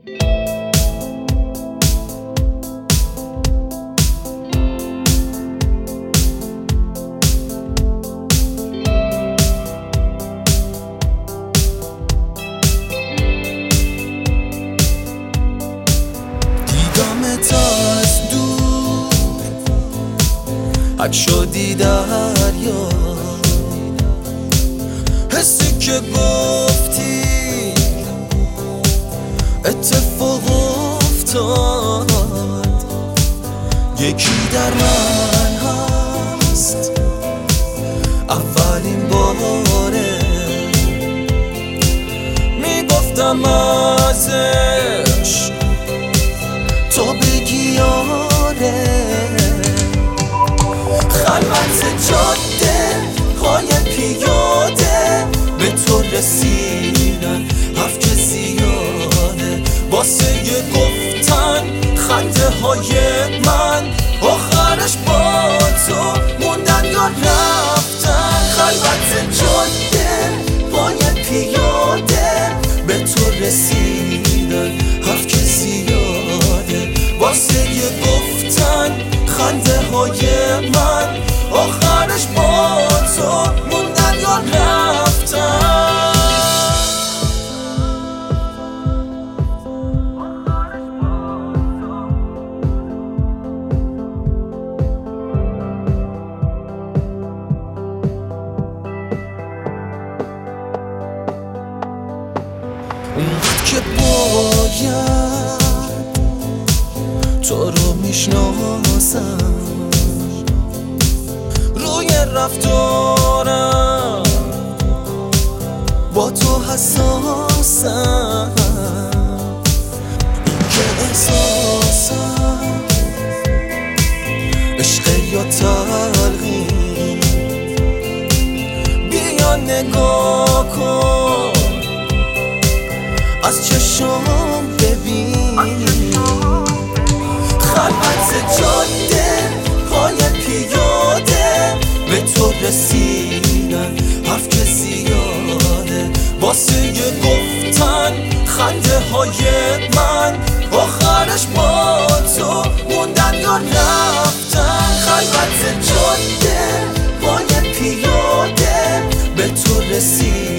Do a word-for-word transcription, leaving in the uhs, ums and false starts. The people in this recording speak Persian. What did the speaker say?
از دور حد شدی دریا، حسی که گفتی اتفاق افتاد. یکی در من هست اولین باره میگفتم ازش تو بگی آره. خلوت جاده های پیاده به تو رسیدن حرف که زیاده، واسه گفتن خنده های من آخرش با تو موندن یا رفتن. خلوت جاده های پیاده به تو رسیدن حرف که زیاده، واسه گفتن خنده های من آخرش با تو موندن یا رفتن. اونقدر که باید تو رو میشناسم، روی رفتارم با تو حساسم. این که احساسم عشق یا تلخی، بیا نگاه کن از چشم ببین. خلوت جاده های پیاده به تو رسیدن حرف که زیاده، واسه گفتن خنده های من آخرش با تو موندن یا رفتن. خلوت جاده های پیاده به تو رسیدن